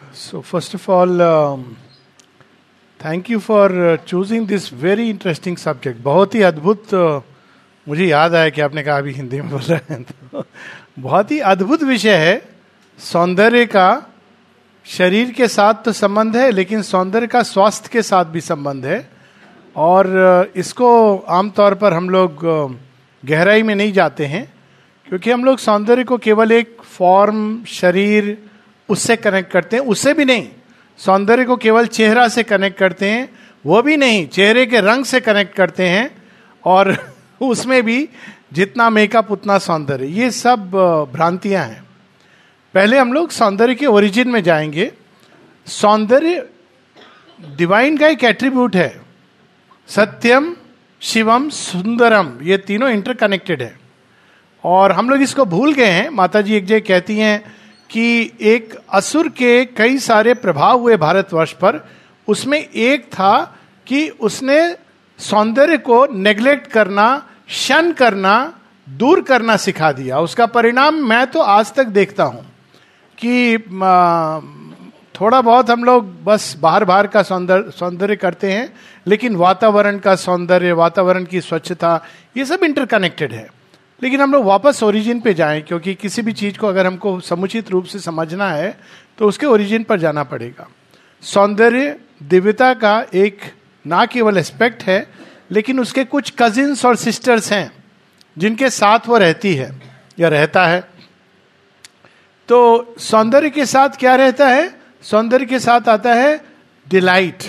So first of all, thank you for choosing this very interesting subject. बहुत ही अद्भुत मुझे याद आया कि आपने कहा अभी हिंदी में बोल रहे हैं तो बहुत ही अद्भुत विषय है. सौंदर्य का शरीर के साथ तो संबंध है, लेकिन सौंदर्य का स्वास्थ्य के साथ भी संबंध है. और इसको आमतौर पर हम लोग गहराई में नहीं जाते हैं, क्योंकि हम लोग सौंदर्य को केवल एक फॉर्म, शरीर, उससे कनेक्ट करते हैं. उससे भी नहीं. सौंदर्य को केवल चेहरा से कनेक्ट करते हैं, वो भी नहीं. चेहरे के रंग से कनेक्ट करते हैं, और उसमें भी जितना मेकअप उतना सौंदर्य. ये सब भ्रांतियां हैं. पहले हम लोग सौंदर्य के ओरिजिन में जाएंगे. सौंदर्य डिवाइन का एक एट्रीब्यूट है. सत्यम, शिवम, सुंदरम, ये तीनों इंटरकनेक्टेड है. और हम लोग इसको भूल गए हैं. माता जी एक जगह कहती हैं कि एक असुर के कई सारे प्रभाव हुए भारतवर्ष पर. उसमें एक था कि उसने सौंदर्य को नेग्लेक्ट करना, शन करना, दूर करना सिखा दिया. उसका परिणाम मैं तो आज तक देखता हूं कि थोड़ा बहुत हम लोग बस बाहर बाहर का सौंदर्य करते हैं, लेकिन वातावरण का सौंदर्य, वातावरण की स्वच्छता, ये सब इंटरकनेक्टेड है. लेकिन हम लोग वापस ओरिजिन पे जाएं, क्योंकि किसी भी चीज को अगर हमको समुचित रूप से समझना है तो उसके ओरिजिन पर जाना पड़ेगा. सौंदर्य दिव्यता का एक ना केवल एस्पेक्ट है, लेकिन उसके कुछ कजिन्स और सिस्टर्स हैं जिनके साथ वो रहती है या रहता है. तो सौंदर्य के साथ क्या रहता है? सौंदर्य के साथ आता है डिलाइट.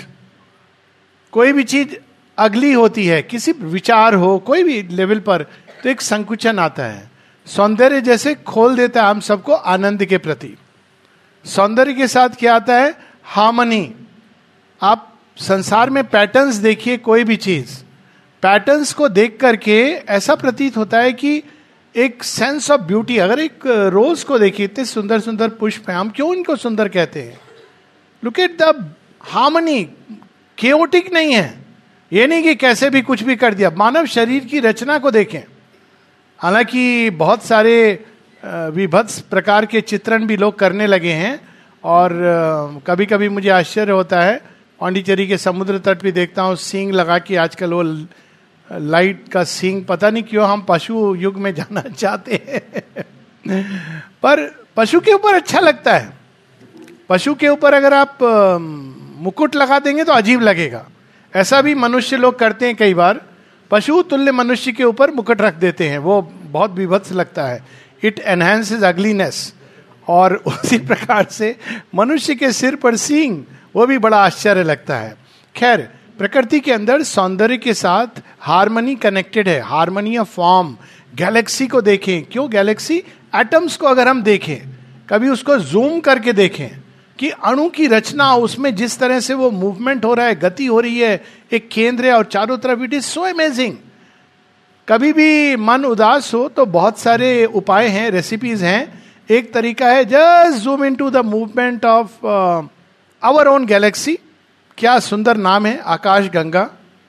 कोई भी चीज अगली होती है, किसी विचार हो, कोई भी लेवल पर, तो एक संकुचन आता है. सौंदर्य जैसे खोल देता है हम सबको आनंद के प्रति. सौंदर्य के साथ क्या आता है? हार्मनी. आप संसार में पैटर्न्स देखिए, कोई भी चीज, पैटर्न्स को देख करके ऐसा प्रतीत होता है कि एक सेंस ऑफ ब्यूटी. अगर एक रोज को देखिए, इतने सुंदर सुंदर पुष्प हैं, हम क्यों इनको सुंदर कहते हैं? Look at the harmony. Chaotic नहीं है. ये नहीं कि कैसे भी कुछ भी कर दिया. मानव शरीर की रचना को देखें. हालांकि बहुत सारे विभत्स प्रकार के चित्रण भी लोग करने लगे हैं, और कभी कभी मुझे आश्चर्य होता है. पांडिचेरी के समुद्र तट भी देखता हूँ सींग लगा के, आजकल वो लाइट का सींग. पता नहीं क्यों हम पशु युग में जाना चाहते हैं. पर पशु के ऊपर अच्छा लगता है. पशु के ऊपर अगर आप मुकुट लगा देंगे तो अजीब लगेगा. ऐसा भी मनुष्य लोग करते हैं कई बार. पशु तुल्य मनुष्य के ऊपर मुकुट रख देते हैं, वो बहुत विभत्स लगता है. It enhances ugliness. और उसी प्रकार से मनुष्य के सिर पर सींग, वो भी बड़ा आश्चर्य लगता है. खैर, प्रकृति के अंदर सौंदर्य के साथ हार्मनी कनेक्टेड है. Harmony of form. गैलेक्सी को देखें. क्यों गैलेक्सी? एटम्स को अगर हम देखें, कभी उसको जूम करके देखें कि अणु की रचना, उसमें जिस तरह से वो मूवमेंट हो रहा है, गति हो रही है, एक केंद्र है और चारों तरफ, इट इज सो अमेजिंग. कभी भी मन उदास हो तो बहुत सारे उपाय हैं, रेसिपीज हैं. एक तरीका है just zoom into the movement of our own galaxy. क्या सुंदर नाम है, आकाश गंगा.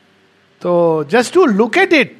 तो just to look at it,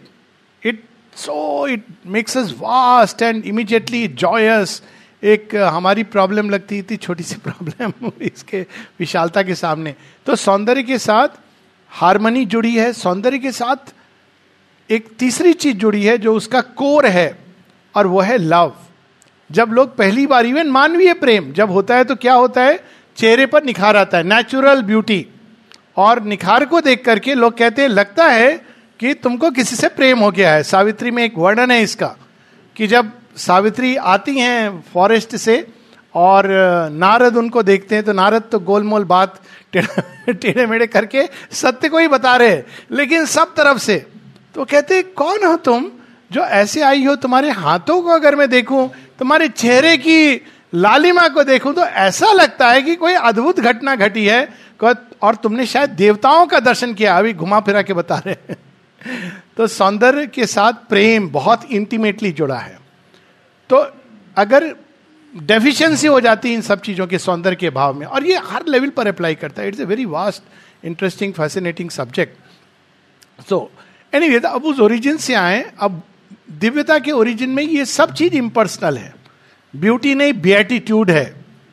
it makes us vast and immediately joyous. एक हमारी प्रॉब्लम लगती थी, छोटी सी प्रॉब्लम इसके विशालता के सामने. तो सौंदर्य के साथ हार्मनी जुड़ी है. सौंदर्य के साथ एक तीसरी चीज जुड़ी है जो उसका कोर है, और वो है लव. जब लोग पहली बार, इवन मानवीय प्रेम जब होता है तो क्या होता है? चेहरे पर निखार आता है, नेचुरल ब्यूटी. और निखार को देख करके लोग कहते हैं, लगता है कि तुमको किसी से प्रेम हो गया है. सावित्री में एक वर्णन है इसका, कि जब सावित्री आती हैं फॉरेस्ट से और नारद उनको देखते हैं, तो नारद तो गोलमोल बात टेढ़े मेढ़े करके सत्य को ही बता रहे हैं, लेकिन सब तरफ से. तो कहते हैं, कौन हो तुम जो ऐसे आई हो? तुम्हारे हाथों को अगर मैं देखूं, तुम्हारे चेहरे की लालिमा को देखूं, तो ऐसा लगता है कि कोई अद्भुत घटना घटी है, और तुमने शायद देवताओं का दर्शन किया. अभी घुमा फिरा के बता रहे हैं. तो सौंदर्य के साथ प्रेम बहुत इंटीमेटली जुड़ा है. तो अगर डेफिशिएंसी हो जाती है इन सब चीजों के सौंदर्य के भाव में, और ये हर लेवल पर अप्लाई करता है. It's a very vast, interesting, fascinating subject. So anyway, अब उस ओरिजिन से आए. अब दिव्यता के ओरिजिन में ये सब चीज इम्पर्सनल है. ब्यूटी नहीं, बिएटिट्यूड है.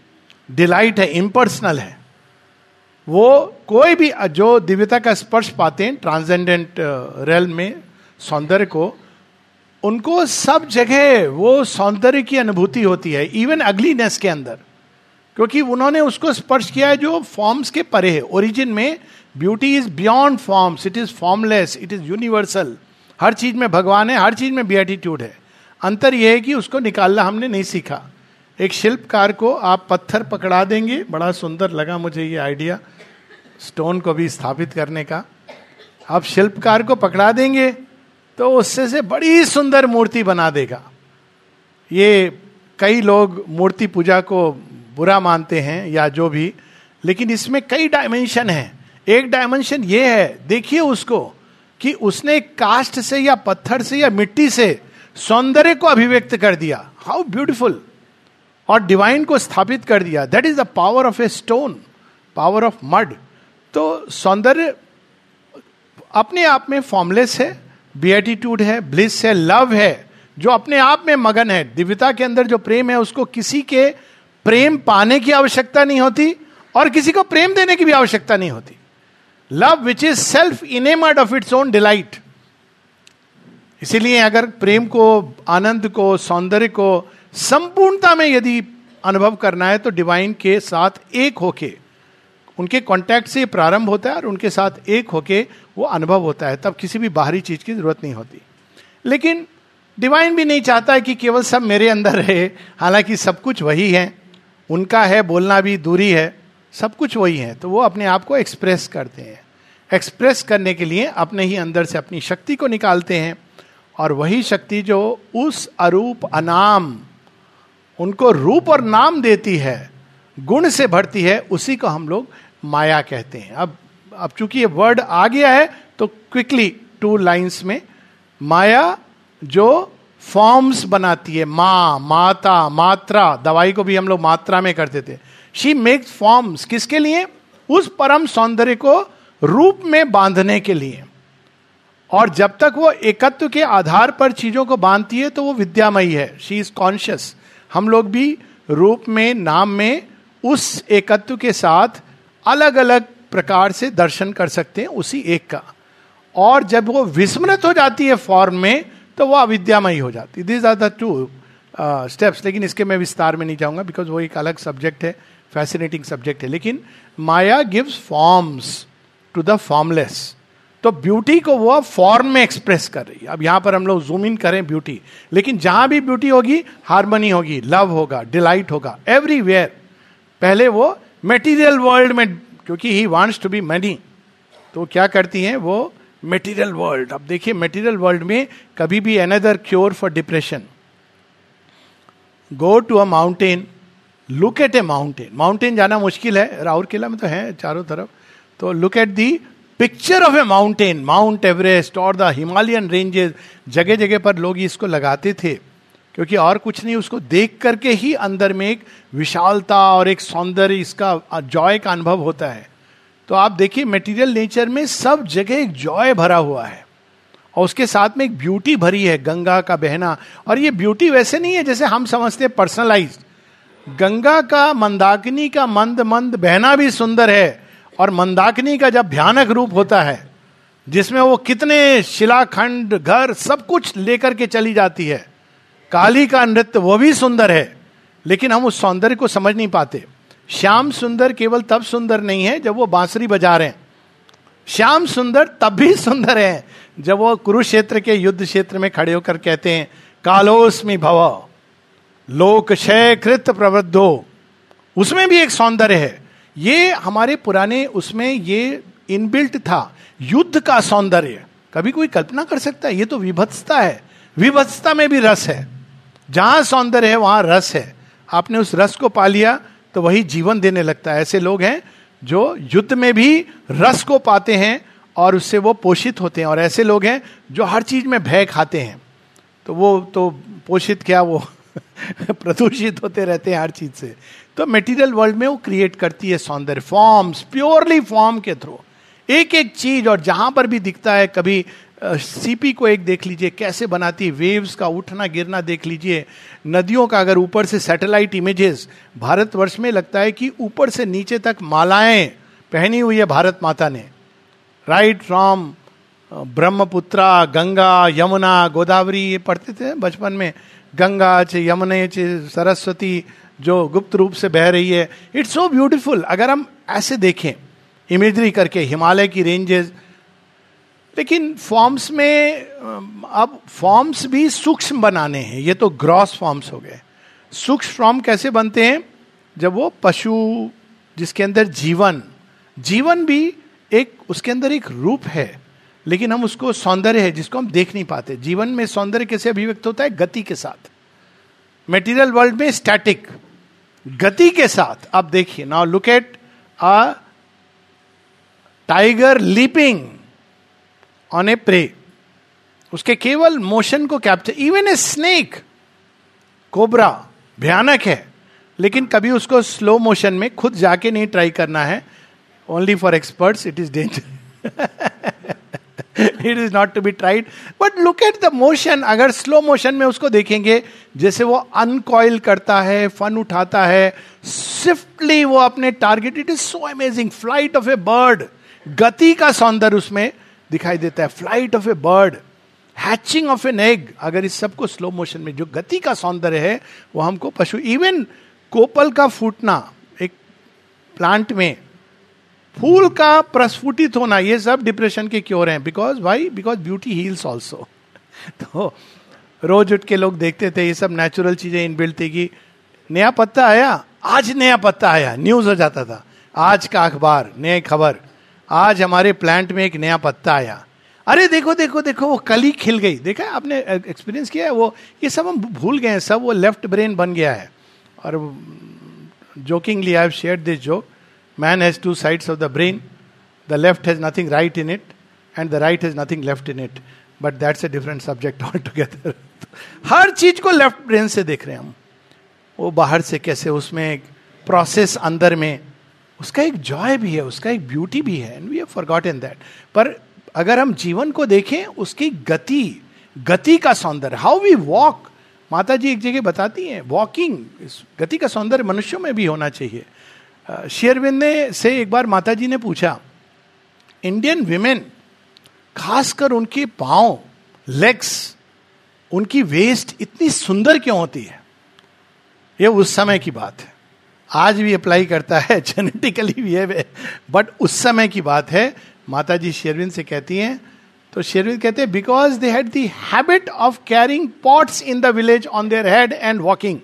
डिलाइट है, इम्पर्सनल है। वो कोई भी जो दिव्यता का स्पर्श पाते हैं ट्रांसेंडेंट रेल्म में सौंदर्य को, उनको सब जगह वो सौंदर्य की अनुभूति होती है, इवन अगलीनेस के अंदर, क्योंकि उन्होंने उसको स्पर्श किया है जो फॉर्म्स के परे है। ओरिजिन में beauty is beyond forms, it is formless, it is universal. हर चीज में भगवान है, हर चीज में बीएटिट्यूड है। अंतर यह है कि उसको निकालना हमने नहीं सीखा। एक शिल्पकार को आप पत्थर पकड़ा देंगे, बड़ा सुंदर लगा मुझे ये आइडिया स्टोन को भी स्थापित करने का। आप शिल्पकार को पकड़ा देंगे तो उससे से बड़ी सुंदर मूर्ति बना देगा। ये कई लोग मूर्ति पूजा को बुरा मानते हैं या जो भी, लेकिन इसमें कई डायमेंशन हैं। एक डायमेंशन ये है, देखिए उसको, कि उसने कास्ट से या पत्थर से या मिट्टी से सौंदर्य को अभिव्यक्त कर दिया, हाउ ब्यूटीफुल, और डिवाइन को स्थापित कर दिया। That is the power of a stone, power of mud. तो सौंदर्य अपने आप में फॉर्मलेस है, बीएटिट्यूड है, ब्लिस है, लव है, जो अपने आप में मगन है। दिव्यता के अंदर जो प्रेम है, उसको किसी के प्रेम पाने की आवश्यकता नहीं होती और किसी को प्रेम देने की भी आवश्यकता नहीं होती। Love which is self enamoured of its own delight. इसीलिए अगर प्रेम को, आनंद को, सौंदर्य को संपूर्णता में यदि अनुभव करना है तो डिवाइन के साथ एक होके, उनके कांटेक्ट से प्रारंभ होता है और उनके साथ एक होके वो अनुभव होता है। तब किसी भी बाहरी चीज की जरूरत नहीं होती। लेकिन डिवाइन भी नहीं चाहता है कि केवल सब मेरे अंदर रहे, हालांकि सब कुछ वही है, उनका है, बोलना भी दूरी है, सब कुछ वही है। तो वो अपने आप को एक्सप्रेस करते हैं। एक्सप्रेस करने के लिए अपने ही अंदर से अपनी शक्ति को निकालते हैं, और वही शक्ति जो उस अरूप अनाम उनको रूप और नाम देती है, गुण से भरती है, उसी को हम लोग माया कहते हैं। अब चूंकि ये वर्ड आ गया है तो क्विकली 2 लाइंस में, माया जो फॉर्म्स बनाती है, माँ, माता, मात्रा, दवाई को भी हम लोग मात्रा में करते थे। शी मेक्स फॉर्म्स, किसके लिए? उस परम सौंदर्य को रूप में बांधने के लिए। और जब तक वो एकत्व के आधार पर चीजों को बांधती है तो वो विद्यामयी है, शी इज कॉन्शियस। हम लोग भी रूप में, नाम में उस एकत्व के साथ अलग अलग प्रकार से दर्शन कर सकते हैं उसी एक का। और जब वो विस्मृत हो जाती है फॉर्म में तो वो अविद्यामयी हो जाती है। This are the 2 steps. लेकिन इसके मैं विस्तार में नहीं जाऊंगा बिकॉज वो एक अलग सब्जेक्ट है, फैसिनेटिंग सब्जेक्ट है। लेकिन माया gives forms to the formless. तो ब्यूटी को वो फॉर्म में एक्सप्रेस कर रही है। अब यहां पर हम लोग जूम इन करें ब्यूटी, लेकिन जहां भी ब्यूटी होगी हार्मनी होगी, लव होगा, डिलाइट होगा, एवरीवेयर। पहले वो मेटीरियल वर्ल्ड में, क्योंकि he wants to be money, तो क्या करती हैं वो मेटीरियल वर्ल्ड। अब देखिए मेटीरियल वर्ल्ड में कभी भी another cure for depression, go to a mountain, look at a mountain. Mountain जाना मुश्किल है, राउरकेला में तो है चारों तरफ, तो look at the picture of a mountain, mount Everest और द हिमालयन रेंजेस। जगह जगह पर लोग इसको लगाते थे क्योंकि और कुछ नहीं, उसको देख करके ही अंदर में एक विशालता और एक सौंदर्य, इसका जॉय का अनुभव होता है। तो आप देखिए मटेरियल नेचर में सब जगह एक जॉय भरा हुआ है और उसके साथ में एक ब्यूटी भरी है, गंगा का बहना। और ये ब्यूटी वैसे नहीं है जैसे हम समझते हैं पर्सनलाइज्ड। गंगा का, मंदाकिनी का मंद मंद बहना भी सुंदर है, और मंदाकिनी का जब भयानक रूप होता है जिसमें वो कितने शिलाखंड, घर, सब कुछ लेकर के चली जाती है, काली का नृत्य, वो भी सुंदर है, लेकिन हम उस सौंदर्य को समझ नहीं पाते। श्याम सुंदर केवल तब सुंदर नहीं है जब वो बांसुरी बजा रहे हैं, श्याम सुंदर तब भी सुंदर है जब वो कुरुक्षेत्र के युद्ध क्षेत्र में खड़े होकर कहते हैं कालोस्मि भव लोक क्षय कृत प्रवृद्धो, उसमें भी एक सौंदर्य है। ये हमारे पुराने उसमें ये इनबिल्ट था, युद्ध का सौंदर्य कभी कोई कल्पना कर सकता है? ये तो विभत्सता है, विभत्सता में भी रस है। जहां सौंदर्य है वहां रस है। आपने उस रस को पा लिया तो वही जीवन देने लगता है। ऐसे लोग हैं जो युद्ध में भी रस को पाते हैं और उससे वो पोषित होते हैं, और ऐसे लोग हैं जो हर चीज में भय खाते हैं, तो वो तो पोषित क्या, वो प्रदूषित होते रहते हैं हर चीज से। तो मटेरियल वर्ल्ड में वो क्रिएट करती है सौंदर्य, फॉर्म्स, प्योरली फॉर्म के थ्रू एक एक चीज। और जहां पर भी दिखता है, कभी सीपी को एक देख लीजिए कैसे बनाती है, वेव्स का उठना गिरना देख लीजिए, नदियों का अगर ऊपर से सैटेलाइट इमेजेस, भारतवर्ष में लगता है कि ऊपर से नीचे तक मालाएं पहनी हुई है भारत माता ने, राइट फ्रॉम ब्रह्मपुत्रा, गंगा, यमुना, गोदावरी, ये पढ़ते थे बचपन में, गंगा चे यमुने चे सरस्वती जो गुप्त रूप से बह रही है. इट्स सो ब्यूटीफुल अगर हम ऐसे देखें इमेजरी करके, हिमालय की रेंजेस. लेकिन फॉर्म्स में अब फॉर्म्स भी सूक्ष्म बनाने हैं, ये तो ग्रॉस फॉर्म्स हो गए. सूक्ष्म फॉर्म कैसे बनते हैं? जब वो पशु जिसके अंदर जीवन भी एक, उसके अंदर एक रूप है, लेकिन हम उसको सौंदर्य है जिसको हम देख नहीं पाते. जीवन में सौंदर्य कैसे अभिव्यक्त होता है? गति के साथ. मेटीरियल वर्ल्ड में स्टैटिक, गति के साथ. अब देखिए, now look at a tiger leaping on a prey. उसके केवल मोशन को capture, even a snake, cobra भयानक है, लेकिन कभी उसको स्लो मोशन में खुद जाके नहीं ट्राई करना है. Only for experts it is danger. It is not to be tried. But look at the motion. अगर स्लो मोशन में उसको देखेंगे, जैसे वो अनकॉइल करता है, फन उठाता है, स्विफ्टली वो अपने target. It is so amazing. Flight of a bird, गति का सौंदर्य उसमें दिखाई देता है. Flight of a bird, hatching of an egg. अगर इस सबको स्लो मोशन में, जो गति का सौंदर्य है वो हमको पशु, इवन कोपल का फूटना एक प्लांट में, फूल का प्रस्फुटित होना, ये सब डिप्रेशन के क्योर हैं. Because why? Because beauty heals also. तो रोज उठ के लोग देखते थे, ये सब नेचुरल चीजें इनबिल्ट थी कि नया पत्ता आया, आज नया पत्ता आया, न्यूज हो जाता था. आज का अखबार, नई खबर, आज हमारे प्लांट में एक नया पत्ता आया. अरे देखो देखो देखो, वो कली खिल गई. देखा है आपने, एक्सपीरियंस किया है वो? ये सब हम भूल गए हैं, सब वो लेफ्ट ब्रेन बन गया है. और jokingly I have shared this joke. Man has two sides of the brain. The left has nothing right in it, and the right has nothing left in it. But that's a different subject altogether. हर चीज को left brain से देख रहे हैं हम. वो बाहर से कैसे, उसमें एक प्रोसेस अंदर में, उसका एक जॉय भी है, उसका एक ब्यूटी भी है, and we have forgotten that. पर अगर हम जीवन को देखें, उसकी गति का सौंदर्य, हाउ वी वॉक. माता जी एक जगह बताती हैं, वॉकिंग, गति का सौंदर्य मनुष्यों में भी होना चाहिए. शेरविंद ने से एक बार माताजी ने पूछा, इंडियन विमेन, खासकर उनके पांव, लेग्स, उनकी वेस्ट इतनी सुंदर क्यों होती है? ये उस समय की बात है, आज भी अप्लाई करता है, जेनेटिकली भी है, बट उस समय की बात है. माताजी शेरविंद से कहती हैं, तो शेरविंद कहते हैं, because they had the habit of carrying pots in the village on their head and walking.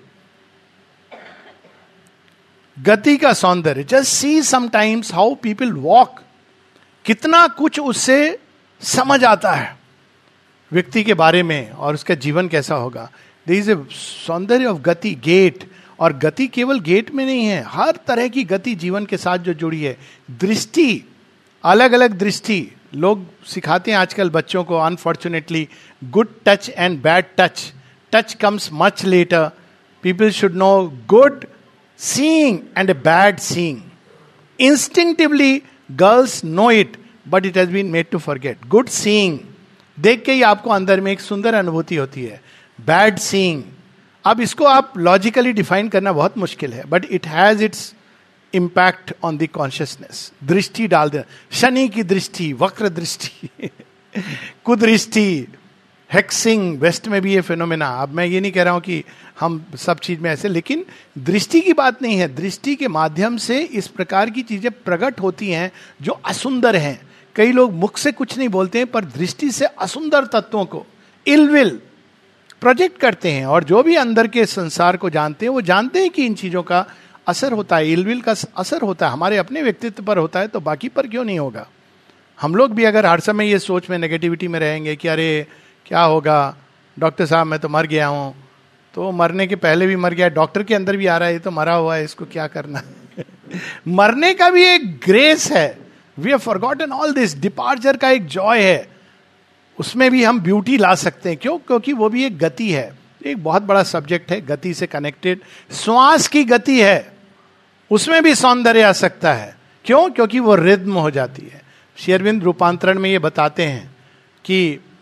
गति का सौंदर्य. Just see sometimes how people walk. कितना कुछ उससे समझ आता है व्यक्ति के बारे में और उसका जीवन कैसा होगा. देयर इज ए सौंदर्य ऑफ गति, गेट. और गति केवल गेट में नहीं है, हर तरह की गति जीवन के साथ जो जुड़ी है. दृष्टि, अलग अलग दृष्टि लोग सिखाते हैं आजकल बच्चों को, unfortunately. Good touch and bad touch. Touch comes much later. People should know good seeing and a bad seeing. Instinctively girls know it, but it has been made to forget. Good seeing, देख के ही आपको अंदर में एक सुंदर अनुभूति होती है. Bad seeing, अब इसको आप लॉजिकली डिफाइन करना बहुत मुश्किल है, but it has its impact on the consciousness. दृष्टि डाल दे, शनि की दृष्टि, वक्र दृष्टि, कुदृष्टि, हेक्सिंग, वेस्ट में भी ये फिनोमेना. अब मैं ये नहीं कह रहा हूं कि हम सब चीज में ऐसे, लेकिन दृष्टि की बात नहीं है. दृष्टि के माध्यम से इस प्रकार की चीजें प्रकट होती हैं जो असुंदर हैं. कई लोग मुख से कुछ नहीं बोलते हैं, पर दृष्टि से असुंदर तत्वों को, इलविल, प्रोजेक्ट करते हैं. और जो भी अंदर के संसार को जानते हैं, वो जानते हैं कि इन चीजों का असर होता है, इलविल का असर होता है. हमारे अपने व्यक्तित्व पर होता है, तो बाकी पर क्यों नहीं होगा? हम लोग भी अगर हर समय ये सोच में, नेगेटिविटी में रहेंगे कि अरे क्या होगा, डॉक्टर साहब मैं तो मर गया हूं, तो मरने के पहले भी मर गया, डॉक्टर के अंदर भी आ रहा है, ये तो मरा हुआ है, इसको क्या करना है. मरने का भी एक ग्रेस है. We have forgotten all this. Departure का एक जॉय है, उसमें भी हम ब्यूटी ला सकते हैं. क्यों? क्योंकि वो भी एक गति है. एक बहुत बड़ा सब्जेक्ट है, गति से कनेक्टेड. श्वास की गति है, उसमें भी सौंदर्य आ सकता है. क्यों? क्योंकि वो रिद्म हो जाती है. शेरविंद रूपांतरण में ये बताते हैं कि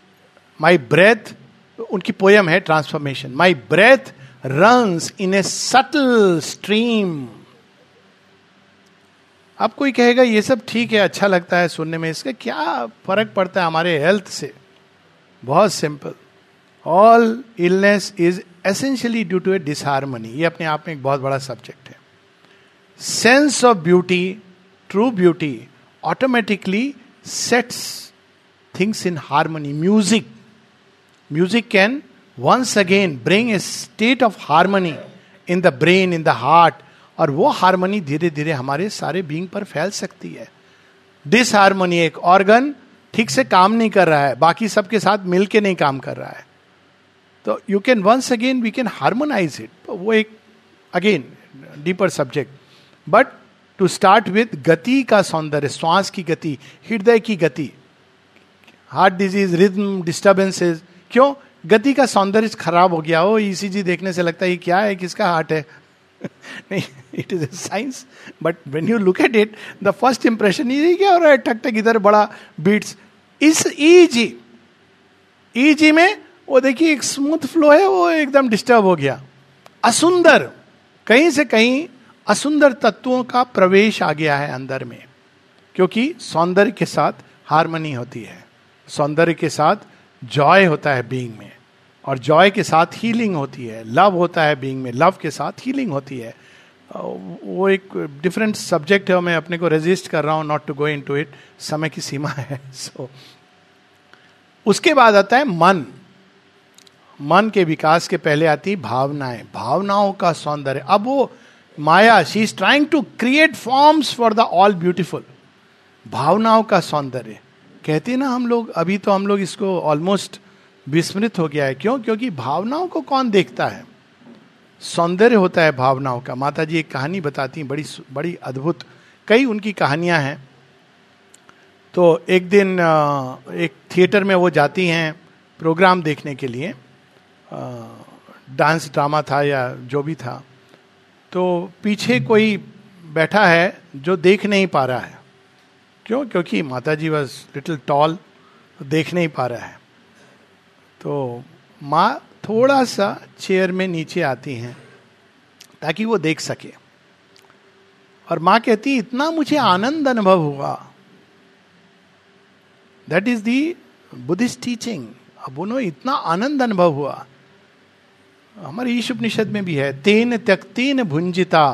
माई ब्रेथ, उनकी पोयम है transformation, my breath runs in a subtle stream. अब कोई कहेगा ये सब ठीक है, अच्छा लगता है सुनने में, इसका क्या फर्क पड़ता है हमारे हेल्थ से? बहुत simple. All illness is essentially due to a disharmony. ये अपने आप में एक बहुत बड़ा सब्जेक्ट है. Sense of beauty, true beauty automatically sets things in harmony. Music can once again bring a state of harmony in the brain, in the heart, और वो हार्मनी धीरे धीरे हमारे सारे बीइंग पर फैल सकती है. डिसहार्मनी, एक ऑर्गन ठीक से काम नहीं कर रहा है, बाकी सबके साथ मिलके नहीं काम कर रहा है, तो you can once again we can harmonise it. वो एक again deeper subject. But to start with गति का सौंदर्य, श्वास की गति, हृदय की गति, हार्ट डिजीज, रिदम डिस्टर्बेंसेस. क्यों? गति का सौंदर्य खराब हो गया हो. ईसीजी देखने से लगता है ये क्या है, किसका हार्ट है? नहीं, it is a science. But when you look at it, the first impression ये क्या हो रहा है, ठक ठक इधर बड़ा बीट्स. इस ईजी में वो देखिए एक स्मूथ फ्लो है, वो एकदम डिस्टर्ब हो गया. असुंदर, कहीं से कहीं असुंदर तत्वों का प्रवेश आ गया है अंदर में, क्योंकि सौंदर्य के साथ हार्मनी होती है, सौंदर्य के साथ जॉय होता है बीइंग में, और जॉय के साथ हीलिंग होती है. लव होता है बीइंग में, लव के साथ हीलिंग होती है. वो एक डिफरेंट सब्जेक्ट है, मैं अपने को रेजिस्ट कर रहा हूं not to go into it, समय की सीमा है. सो उसके बाद आता है मन. मन के विकास के पहले आती है भावनाएं, भावनाओं का सौंदर्य. अब वो Maya, she is trying to create forms for the all beautiful. भावनाओं का सौंदर्य कहते हैं ना हम लोग, अभी तो हम लोग इसको ऑलमोस्ट विस्मृत हो गया है. क्यों? क्योंकि भावनाओं को कौन देखता है? सौंदर्य होता है भावनाओं का. माता जी एक कहानी बताती हैं, बड़ी बड़ी अद्भुत. कई उनकी कहानियां हैं. तो एक दिन एक थिएटर में वो जाती हैं प्रोग्राम देखने के लिए, डांस ड्रामा था या जो भी था. तो पीछे कोई बैठा है जो देख नहीं पा रहा है. क्यों? क्योंकि माता जी वॉज लिटिल टॉल, देख नहीं पा रहा है. तो माँ थोड़ा सा चेयर में नीचे आती हैं ताकि वो देख सके, और माँ कहती इतना मुझे आनंद अनुभव हुआ. That is the Buddhist teaching. अब उन्होंने इतना आनंद अनुभव हुआ. हमारे ईश उपनिषद में भी है, तेन त्यक्तेन भुंजिता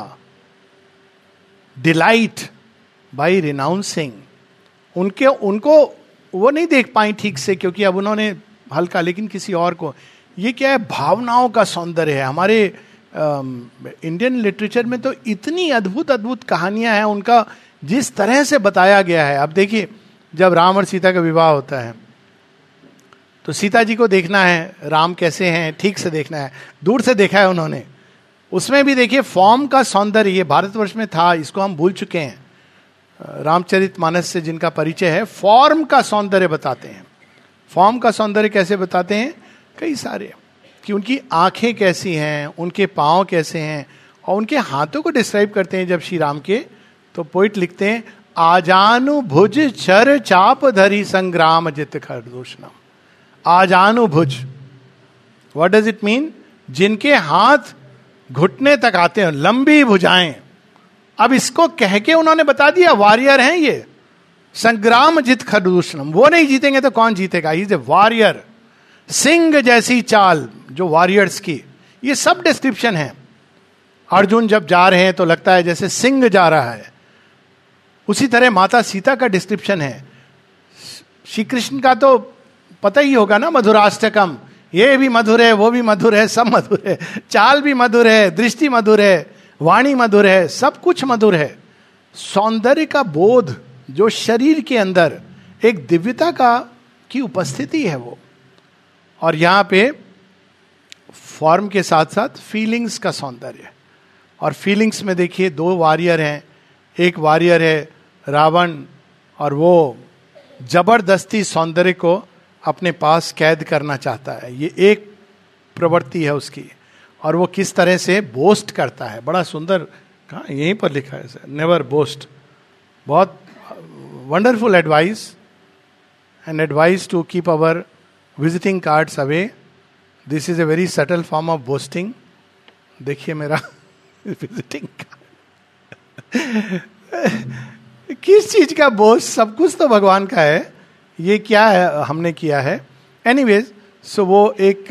डिलाइट बाई रिनाउंसिंग. उनको वो नहीं देख पाई ठीक से, क्योंकि अब उन्होंने हल्का, लेकिन किसी और को. ये क्या है? भावनाओं का सौंदर्य है. हमारे इंडियन लिटरेचर में तो इतनी अद्भुत अद्भुत कहानियां हैं, उनका जिस तरह से बताया गया है. अब देखिए, जब राम और सीता का विवाह होता है तो सीता जी को देखना है, राम कैसे हैं ठीक से देखना है. दूर से देखा है उन्होंने. उसमें भी देखिए फॉर्म का सौंदर्य, ये भारतवर्ष में था, इसको हम भूल चुके हैं. रामचरितमानस से जिनका परिचय है, फॉर्म का सौंदर्य बताते हैं. फॉर्म का सौंदर्य कैसे बताते हैं? कई सारे, कि उनकी आंखें कैसी हैं, उनके पांव कैसे हैं, और उनके हाथों को डिस्क्राइब करते हैं. जब श्री राम के, तो पोइट लिखते हैं, आजानुभुज चर चाप धरी संग्राम जित खरदूषणम. आजानुभुज, व्हाट डज इट मीन? जिनके हाथ घुटने तक आते हैं, लंबी भुजाएं. अब इसको कह के उन्होंने बता दिया वॉरियर हैं ये. संग्राम जित खरदूषणम, वो नहीं जीतेंगे तो कौन जीतेगा? He is a warrior. सिंह जैसी चाल, जो वॉरियर्स की, ये सब डिस्क्रिप्शन है. अर्जुन जब जा रहे हैं तो लगता है जैसे सिंह जा रहा है. उसी तरह माता सीता का डिस्क्रिप्शन है. श्री कृष्ण का तो पता ही होगा ना, मधुराष्टकम. ये भी मधुर है, वो भी मधुर है, सब मधुर है. चाल भी मधुर है, दृष्टि मधुर है, वाणी मधुर है, सब कुछ मधुर है. सौंदर्य का बोध जो शरीर के अंदर एक दिव्यता का की उपस्थिति है वो. और यहां पे फॉर्म के साथ साथ फीलिंग्स का सौंदर्य. और फीलिंग्स में देखिए दो वॉरियर हैं. एक वॉरियर है रावण, और वो जबरदस्ती सौंदर्य को अपने पास कैद करना चाहता है. ये एक प्रवृत्ति है उसकी. और वो किस तरह से बोस्ट करता है. बड़ा सुंदर, कहाँ यहीं पर लिखा है, नेवर बोस्ट. बहुत wonderful advice, and advice to keep our visiting cards away, this is a very subtle form of boasting. देखिए मेरा विजिटिंग कार्ड. किस चीज का बोस्ट? सब कुछ तो भगवान का है, ये क्या है हमने किया है. एनीवेज, सो वो एक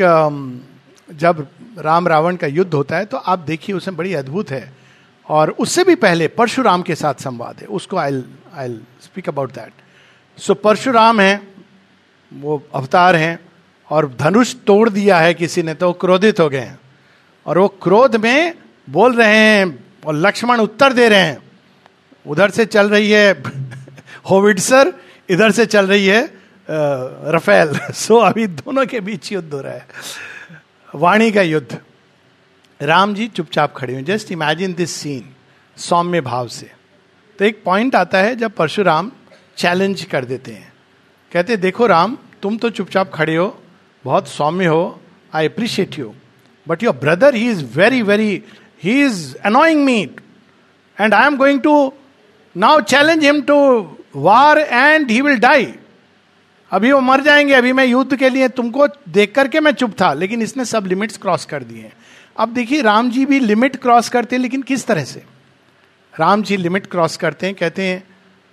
जब राम रावण का युद्ध होता है तो आप देखिए उसमें बड़ी अद्भुत है. और उससे भी पहले परशुराम के साथ संवाद है, उसको I speak about that. So Parshuram है, वो अवतार हैं, और धनुष तोड़ दिया है किसी ने, तो वो क्रोधित हो गए हैं. और वो क्रोध में बोल रहे हैं, और लक्ष्मण उत्तर दे रहे हैं. उधर से चल रही है होविट्सर, इधर से चल रही है रफेल. सो अभी दोनों के बीच युद्ध हो रहा है, वाणी का युद्ध. राम जी चुपचाप खड़े हुए. जस्ट इमेजिन दिस सीन सौम्य भाव से. तो एक पॉइंट आता है जब परशुराम चैलेंज कर देते हैं, कहते देखो राम, तुम तो चुपचाप खड़े हो, बहुत सौम्य हो, I appreciate you, but your brother he is very he is annoying me, and I am going to now challenge him to war and he will die. अभी वो मर जाएंगे. अभी मैं युद्ध के लिए तुमको देख करके मैं चुप था, लेकिन इसने सब लिमिट्स क्रॉस कर दिए. अब देखिए राम जी भी लिमिट क्रॉस करते हैं, लेकिन किस तरह से राम जी लिमिट क्रॉस करते हैं. कहते हैं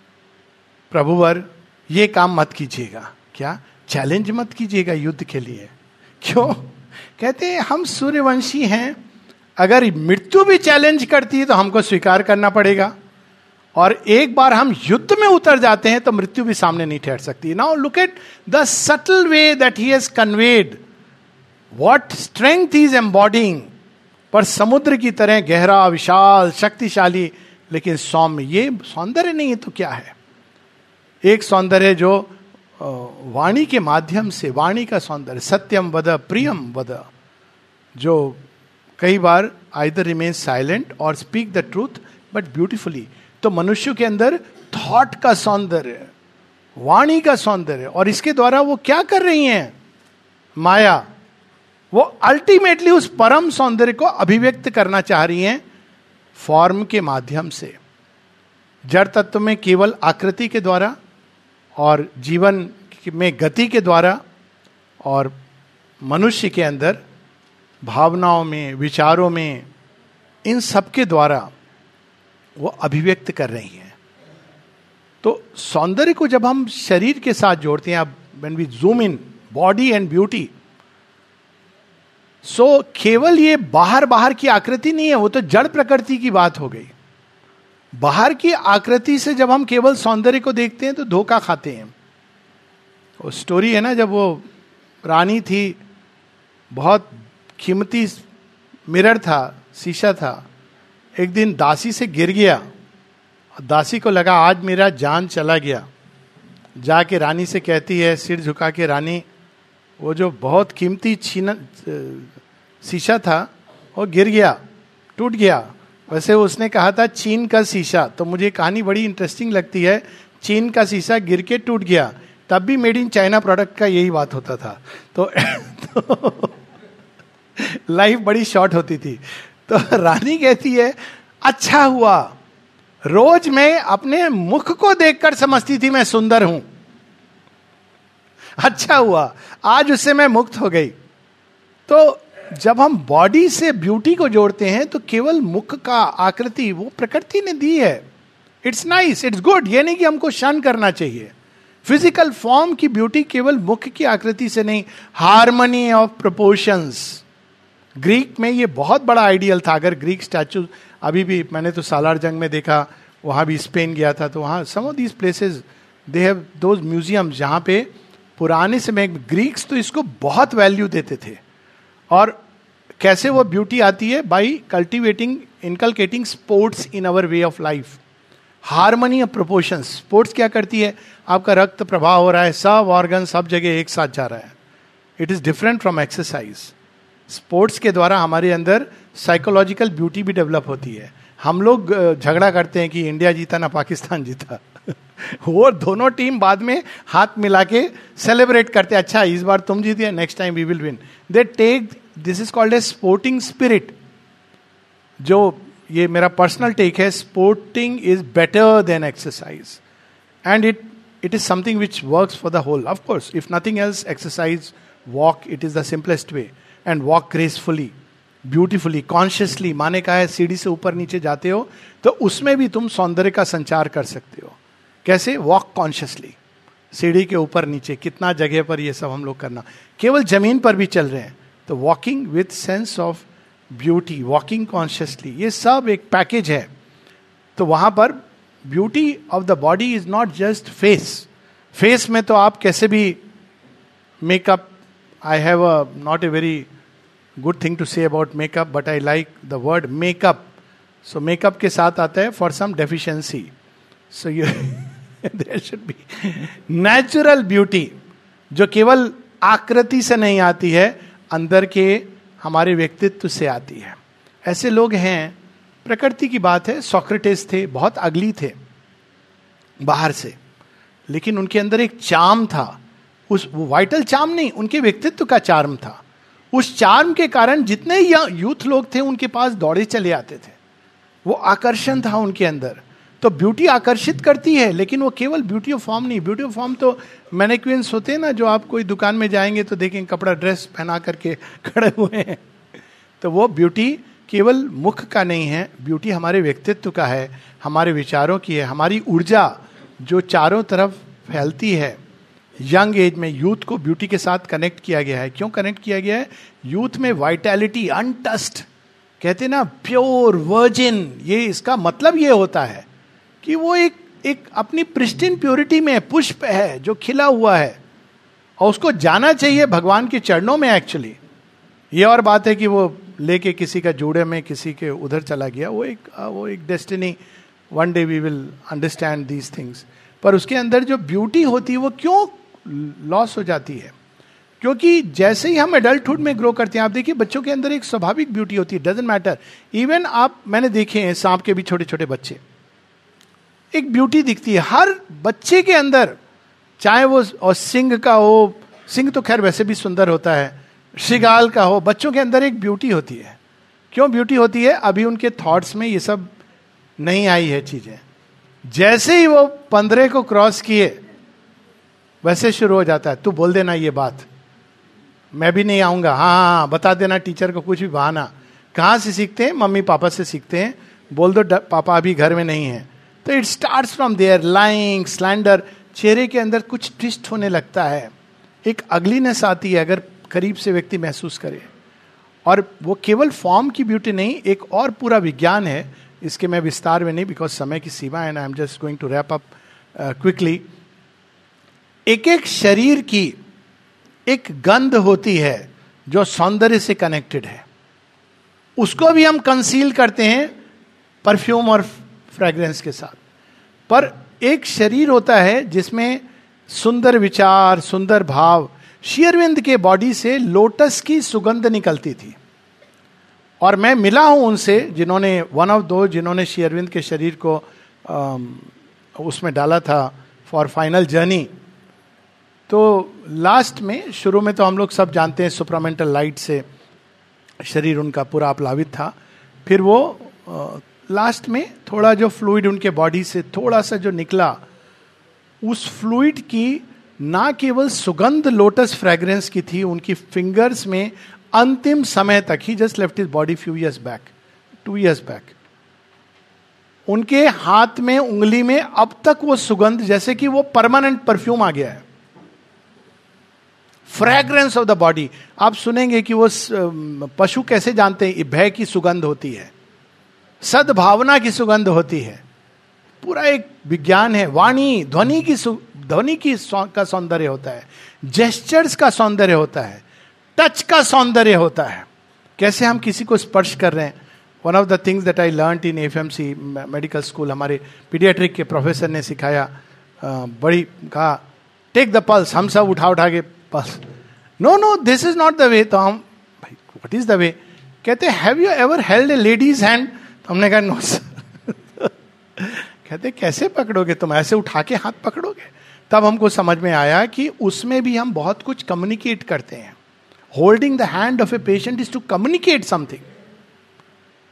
प्रभुवर ये काम मत कीजिएगा. क्या? चैलेंज मत कीजिएगा युद्ध के लिए. क्यों? कहते हैं हम सूर्यवंशी हैं, अगर मृत्यु भी चैलेंज करती है तो हमको स्वीकार करना पड़ेगा, और एक बार हम युद्ध में उतर जाते हैं तो मृत्यु भी सामने नहीं ठहर सकती. Now look at the subtle way that he has conveyed what strength is embodying. पर समुद्र की तरह गहरा, विशाल, शक्तिशाली, लेकिन सौम्य. ये सौंदर्य नहीं है तो क्या है? एक सौंदर्य जो वाणी के माध्यम से, वाणी का सौंदर्य, सत्यम वद प्रियम वद, जो कई बार आइदर रिमेन साइलेंट और speak the truth but beautifully. तो मनुष्य के अंदर थॉट का सौंदर्य, वाणी का सौंदर्य, और इसके द्वारा वो क्या कर रही हैं? माया. वो अल्टीमेटली उस परम सौंदर्य को अभिव्यक्त करना चाह रही हैं फॉर्म के माध्यम से. जड़ तत्व में केवल आकृति के द्वारा, और जीवन में गति के द्वारा, और मनुष्य के अंदर भावनाओं में, विचारों में, इन सब के द्वारा वो अभिव्यक्त कर रही हैं. तो सौंदर्य को जब हम शरीर के साथ जोड़ते हैं, अब when we zoom in body and beauty, so केवल ये बाहर की आकृति नहीं है, वो तो जड़ प्रकृति की बात हो गई. बाहर की आकृति से जब हम केवल सौंदर्य को देखते हैं तो धोखा खाते हैं. वो स्टोरी है ना, जब वो रानी थी, बहुत कीमती मिरर था, शीशा था, एक दिन दासी से गिर गया. दासी को लगा आज मेरा जान चला गया. जाके रानी से कहती है, सिर झुका के, रानी वो जो बहुत कीमती शीशा था वो गिर गया, टूट गया. वैसे उसने कहा था चीन का शीशा, तो मुझे कहानी बड़ी इंटरेस्टिंग लगती है. चीन का शीशा गिर के टूट गया, तब भी मेड इन चाइना प्रोडक्ट का यही बात होता था. तो लाइफ बड़ी शॉर्ट होती थी. तो रानी कहती है अच्छा हुआ, रोज मैं अपने मुख को देखकर समझती थी मैं सुंदर हूं, अच्छा हुआ आज उससे मैं मुक्त हो गई. तो जब हम बॉडी से ब्यूटी को जोड़ते हैं तो केवल मुख का आकृति वो प्रकृति ने दी है. इट्स नाइस, इट्स गुड, ये नहीं कि हमको शन करना चाहिए. फिजिकल फॉर्म की ब्यूटी केवल मुख की आकृति से नहीं, हार्मनी ऑफ प्रोपोर्शंस. ग्रीक में ये बहुत बड़ा आइडियल था. अगर ग्रीक स्टैचू अभी भी, मैंने तो सालार जंग में देखा, वहाँ भी स्पेन गया था, तो वहाँ some of these places they have those museums जहाँ पे पुराने समय ग्रीक्स तो इसको बहुत वैल्यू देते थे. और कैसे वो ब्यूटी आती है? By cultivating, inculcating sports in our way of life. Harmony of proportions. Sports क्या करती है? आपका रक्त प्रवाह हो रहा है, सब ऑर्गन सब जगह एक साथ जा रहा है. It is different from exercise. Sports के द्वारा हमारे अंदर साइकोलॉजिकल ब्यूटी भी डेवलप होती है. हम लोग झगड़ा करते हैं कि इंडिया जीता ना पाकिस्तान जीता. वो दोनों टीम बाद में हाथ मिला के सेलिब्रेट करते हैं, अच्छा इस बार तुम जीती, next time we will win. They take, this is called a sporting spirit. जो ये मेरा पर्सनल टेक है, sporting is better than exercise. And it it is something which works for the whole. Of course, if nothing else, exercise, walk, it is the simplest way. And walk gracefully, beautifully, consciously. माने का है सीढ़ी से ऊपर नीचे जाते हो तो उसमें भी तुम सौंदर्य का संचार कर सकते हो. कैसे? Walk consciously. सीढ़ी के ऊपर नीचे कितना जगह पर ये सब हम लोग करना, केवल जमीन पर भी चल रहे हैं तो walking with sense of beauty, walking consciously, ये सब एक पैकेज है. तो वहां पर beauty of the body is not just face. Face में तो आप कैसे भी makeup, I have a not a very good thing to say about makeup but I like the word makeup. So makeup के साथ आता है for some deficiency. So you there should be natural beauty जो केवल आकृति से नहीं आती है, अंदर के हमारे व्यक्तित्व से आती है. ऐसे लोग हैं, प्रकृति की बात है. सोक्रेटिस थे, बहुत अगली थे बाहर से, लेकिन उनके अंदर एक चार्म था. उस वो वाइटल चार्म नहीं, उनके व्यक्तित्व का चार्म था. उस चार्म के कारण जितने यूथ लोग थे उनके पास दौड़े चले आते थे. वो आकर्षण था उनके अंदर. तो ब्यूटी आकर्षित करती है, लेकिन वो केवल ब्यूटी ऑफ फॉर्म नहीं. ब्यूटी ऑफ फॉर्म तो मैनिक्विन्स होते हैं ना, जो आप कोई दुकान में जाएंगे तो देखेंगे कपड़ा ड्रेस पहना करके खड़े हुए हैं. तो वो ब्यूटी केवल मुख का नहीं है, ब्यूटी हमारे व्यक्तित्व का है, हमारे विचारों की है, हमारी ऊर्जा जो चारों तरफ फैलती है. यंग एज में यूथ को ब्यूटी के साथ कनेक्ट किया गया है. क्यों कनेक्ट किया गया है? यूथ में वाइटैलिटी, अनटस्ट, कहते हैं ना प्योर वर्जिन. ये इसका मतलब ये होता है कि वो एक अपनी प्रिस्टिन प्योरिटी में पुष्प है जो खिला हुआ है और उसको जाना चाहिए भगवान के चरणों में. एक्चुअली ये और बात है कि वो लेके किसी का जोड़े में किसी के उधर चला गया, वो एक destiny. One day we will understand these things. पर उसके अंदर जो ब्यूटी होती है वो क्यों लॉस हो जाती है? क्योंकि जैसे ही हम एडल्टहुड में ग्रो करते हैं, आप देखिए बच्चों के अंदर एक स्वाभाविक ब्यूटी होती है, डजंट मैटर. इवन आप, मैंने देखे हैं सांप के भी छोटे छोटे बच्चे, एक ब्यूटी दिखती है हर बच्चे के अंदर. चाहे वो और सिंह का हो, सिंह तो खैर वैसे भी सुंदर होता है, श्रृगाल का हो, बच्चों के अंदर एक ब्यूटी होती है. क्यों ब्यूटी होती है? अभी उनके थॉट्स में ये सब नहीं आई है चीजें. जैसे ही वो 15 को क्रॉस किए वैसे शुरू हो जाता है, तू बोल देना ये बात, मैं भी नहीं आऊंगा, हाँ बता देना टीचर को कुछ भी बहाना. कहाँ से सीखते हैं? मम्मी पापा से सीखते हैं. बोल दो पापा अभी घर में नहीं है. तो it starts from there. Lying, slander, चेहरे के अंदर कुछ ट्विस्ट होने लगता है, एक अगलीनेस आती है अगर करीब से व्यक्ति महसूस करे. और वो केवल फॉर्म की ब्यूटी नहीं, एक और पूरा विज्ञान है. इसके मैं विस्तार में नहीं, बिकॉज समय की सीमा है, and I am just going to wrap up quickly. एक एक शरीर की एक गंध होती है जो सौंदर्य से कनेक्टेड है. उसको भी हम कंसील करते हैं परफ्यूम और फ्रेग्रेंस के साथ. पर एक शरीर होता है जिसमें सुंदर विचार, सुंदर भाव. शेरविंद के बॉडी से लोटस की सुगंध निकलती थी. और मैं मिला हूं उनसे जिन्होंने, वन ऑफ दो जिन्होंने शेरविंद के शरीर को उसमें डाला था फॉर फाइनल जर्नी. तो लास्ट में, शुरू में तो हम लोग सब जानते हैं सुप्रामेंटल लाइट से शरीर उनका पूरा आप्लावित था. फिर वो लास्ट में थोड़ा जो फ्लूइड उनके बॉडी से थोड़ा सा जो निकला, उस फ्लूइड की ना केवल सुगंध लोटस फ्रेग्रेंस की थी उनकी फिंगर्स में अंतिम समय तक. He just left his body few years back, 2 years back. उनके हाथ में, उंगली में अब तक वो सुगंध, जैसे कि वो परमानेंट परफ्यूम आ गया है. Fragrance of the body. आप सुनेंगे कि वो पशु कैसे जानते हैं, भय की सुगंध होती है, सद्भावना की सुगंध होती है. पूरा एक विज्ञान है. वाणी, ध्वनि की का सौंदर्य होता है, जेस्चर्स का सौंदर्य होता है, टच का सौंदर्य होता है, कैसे हम किसी को स्पर्श कर रहे हैं. One of the things that I learned in FMC medical school, हमारे पीडियाट्रिक के प्रोफेसर ने सिखाया, बड़ी कहा टेक द पल्स. हम सब उठा के pulse. No this is not the way. तो हम, भाई व्हाट इज द वे? कहते have you ever held a ladies hand? तो हमने कहा नो सर. कहते कैसे पकड़ोगे तुम? ऐसे उठा के हाथ पकड़ोगे? तब हमको समझ में आया कि उसमें भी हम बहुत कुछ कम्युनिकेट करते हैं. Holding the hand of a patient is to communicate something.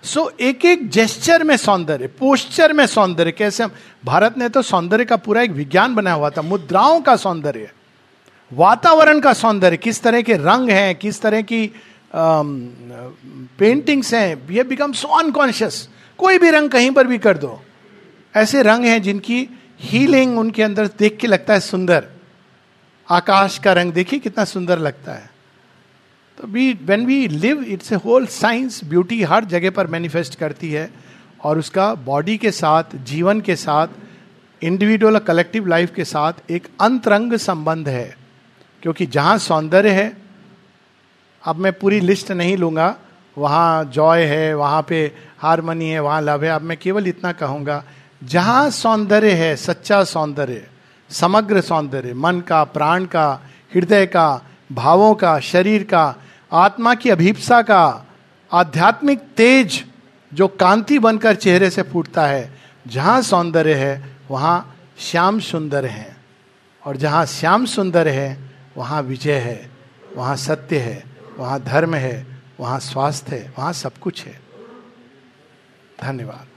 So एक एक जेस्चर में सौंदर्य, पोस्चर में सौंदर्य. कैसे हम, भारत ने तो सौंदर्य का पूरा एक विज्ञान बनाया हुआ था. मुद्राओं का सौंदर्य, वातावरण का सौंदर्य, किस तरह के रंग हैं, किस तरह की पेंटिंग्स हैं. ये बिकम सो अनकॉन्शियस. कोई भी रंग कहीं पर भी कर दो, ऐसे रंग हैं जिनकी हीलिंग उनके अंदर देख के लगता है सुंदर. आकाश का रंग देखिए कितना सुंदर लगता है. तो when we live, it's a whole science. Beauty हर जगह पर मैनिफेस्ट करती है और उसका बॉडी के साथ, जीवन के साथ, इंडिविजुअल और कलेक्टिव लाइफ के साथ एक अंतरंग संबंध है. क्योंकि जहां सौंदर्य है, अब मैं पूरी लिस्ट नहीं लूंगा, वहां जॉय है, वहां पे हारमनी है, वहां लव है. अब मैं केवल इतना कहूंगा, जहां सौंदर्य है, सच्चा सौंदर्य, समग्र सौंदर्य, मन का, प्राण का, हृदय का, भावों का, शरीर का, आत्मा की अभीप्सा का, आध्यात्मिक तेज जो कांति बनकर चेहरे से फूटता है, जहां सौंदर्य है वहां श्याम सुंदर है. और जहां श्याम सुंदर है वहां विजय है, वहां सत्य है, वहां धर्म है, वहां स्वास्थ्य है, वहां सब कुछ है. धन्यवाद.